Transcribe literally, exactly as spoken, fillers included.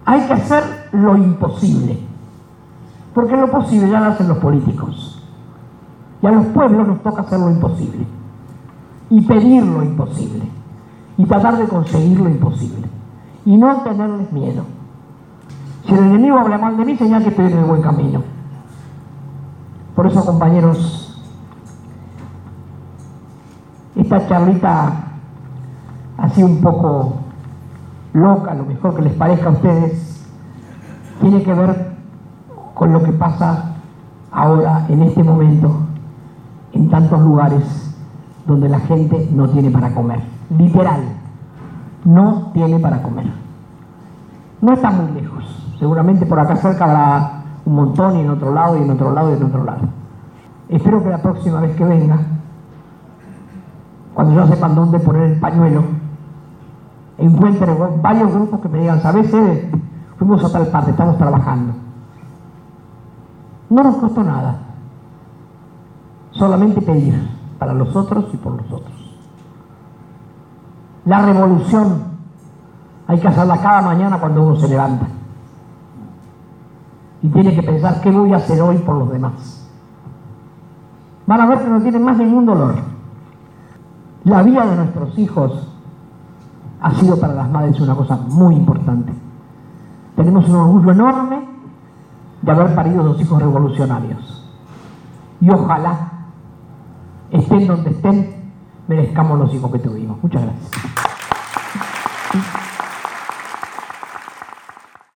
Hay que hacer lo imposible, porque lo posible ya lo hacen los políticos. Y a los pueblos nos toca hacer lo imposible, y pedir lo imposible, y tratar de conseguir lo imposible, y no tenerles miedo. Si el enemigo habla mal de mí, señal que estoy en el buen camino. Por eso, compañeros, esta charlita así un poco loca, a lo mejor que les parezca a ustedes, tiene que ver con lo que pasa ahora, en este momento, en tantos lugares donde la gente no tiene para comer. Literal, no tiene para comer. No está muy lejos. Seguramente por acá cerca habrá un montón, y en otro lado, y en otro lado, y en otro lado. Espero que la próxima vez que venga, cuando yo sepan dónde poner el pañuelo, encuentre varios grupos que me digan, ¿sabes, Ede? Fuimos a tal parte, estamos trabajando. No nos costó nada. Solamente pedir para los otros y por los otros. La revolución hay que hacerla cada mañana cuando uno se levanta. Y tiene que pensar, ¿qué voy a hacer hoy por los demás? Van a ver que no tienen más ningún dolor. La vida de nuestros hijos ha sido para las madres una cosa muy importante. Tenemos un orgullo enorme de haber parido dos hijos revolucionarios. Y ojalá, estén donde estén, merezcamos los hijos que tuvimos. Muchas gracias.